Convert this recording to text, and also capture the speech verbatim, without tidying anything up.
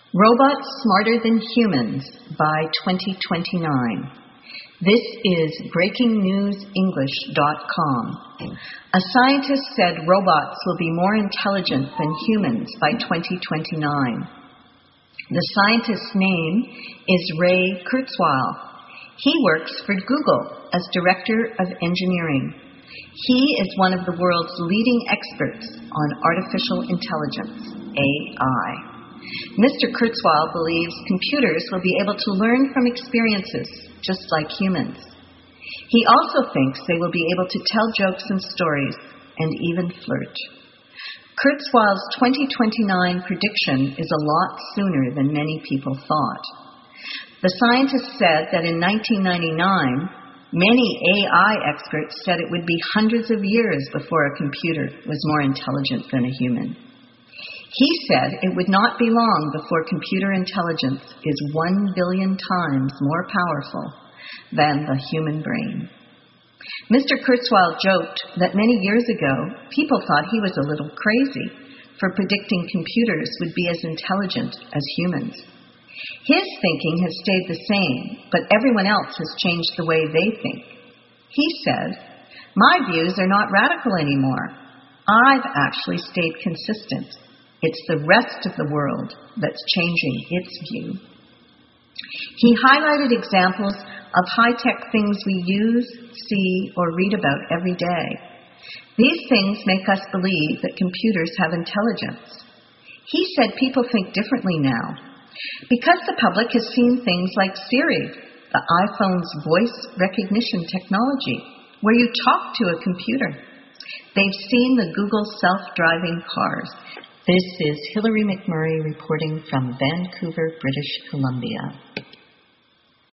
Robots Smarter Than Humans by twenty twenty-nine. This is breaking news english dot com. A scientist said robots will be more intelligent than humans by twenty twenty-nine. The scientist's name is Ray Kurzweil. He works for Google as Director of Engineering. He is one of the world's leading experts on artificial intelligence, A I. Mister Kurzweil believes computers will be able to learn from experiences just like humans. He also thinks they will be able to tell jokes and stories and even flirt. Kurzweil's twenty twenty-nine prediction is a lot sooner than many people thought. The scientist said that in nineteen ninety-nine, many A I experts said it would be hundreds of years before a computer was more intelligent than a human. He said it would not be long before computer intelligence is one billion times more powerful than the human brain. Mister Kurzweil joked that many years ago, people thought he was a little crazy for predicting computers would be as intelligent as humans. His thinking has stayed the same, but everyone else has changed the way they think. He said, "My views are not radical anymore. I've actually stayed consistent. It's the rest of the world that's changing its view." He highlighted examples of high-tech things we use, see, or read about every day. These things make us believe that computers have intelligence. He said people think differently now because the public has seen things like Siri, the iPhone's voice recognition technology, where you talk to a computer. They've seen the Google self-driving cars. This is Hilary McMurray reporting from Vancouver, British Columbia.